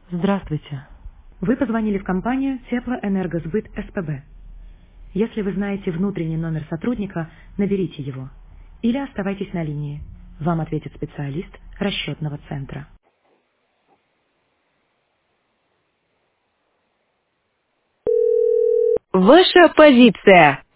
Здравствуйте. Вы позвонили в компанию Теплоэнергосбыт СПБ. Если вы знаете внутренний номер сотрудника, наберите его. Или оставайтесь на линии. Вам ответит специалист расчетного центра. Ваша позиция.